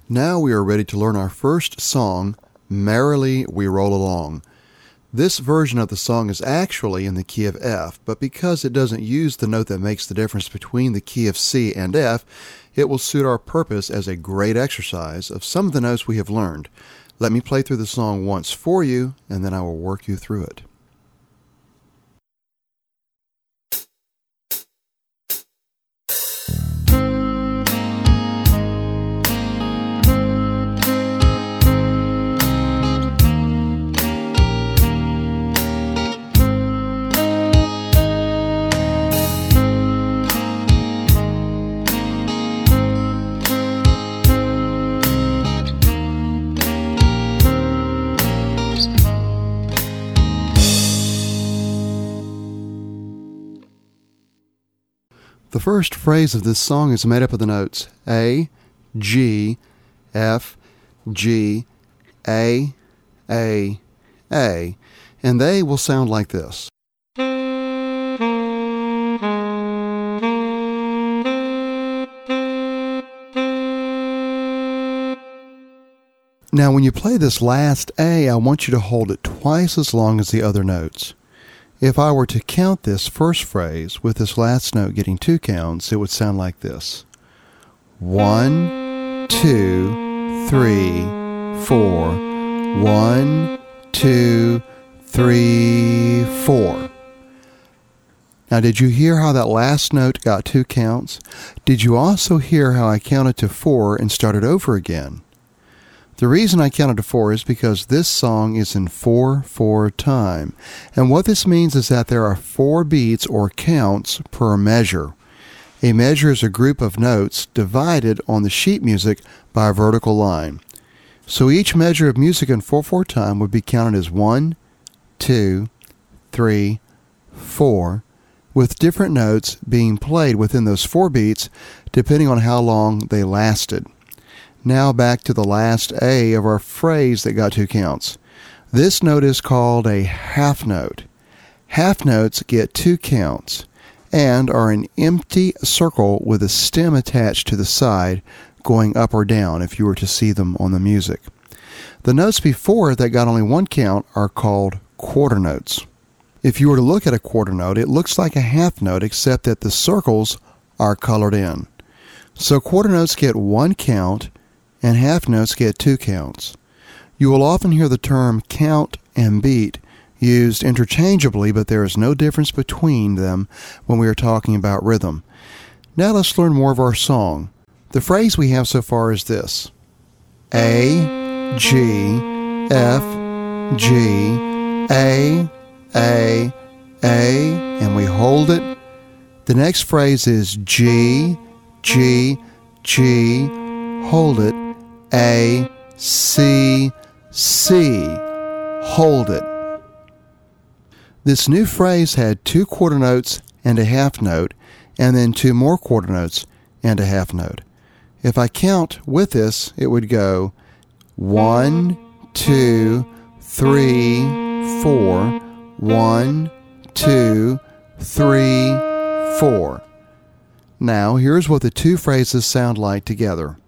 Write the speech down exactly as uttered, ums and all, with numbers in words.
Now we are ready to learn our first song, Merrily We Roll Along. This version of the song is actually in the key of F, but because it doesn't use the note that makes the difference between the key of C and F, it will suit our purpose as a great exercise of some of the notes we have learned. Let me play through the song once for you, and then I will work you through it. The first phrase of this song is made up of the notes A, G, F, G, A, A, A, and they will sound like this. Now when you play this last A, I want you to hold it twice as long as the other notes. If I were to count this first phrase with this last note getting two counts, it would sound like this. One, two, three, four. One, two, three, four. Now, did you hear how that last note got two counts? Did you also hear how I counted to four and started over again? The reason I counted to four is because this song is in four four time. And what this means is that there are four beats or counts per measure. A measure is a group of notes divided on the sheet music by a vertical line. So each measure of music in four four time would be counted as one, two, three, four, with different notes being played within those four beats depending on how long they lasted. Now back to the last A of our phrase that got two counts. This note is called a half note. Half notes get two counts and are an empty circle with a stem attached to the side going up or down if you were to see them on the music. The notes before that got only one count are called quarter notes. If you were to look at a quarter note, it looks like a half note except that the circles are colored in. So quarter notes get one count and half notes get two counts. You will often hear the term count and beat used interchangeably, but there is no difference between them when we are talking about rhythm. Now let's learn more of our song. The phrase we have so far is this: A, G, F, G, A, A, A, and we hold it. The next phrase is G, G, G, hold it. A, C, C, hold it. This new phrase had two quarter notes and a half note, and then two more quarter notes and a half note. If I count with this, it would go one, two, three, four, one, two, three, four. Now, here's what the two phrases sound like together.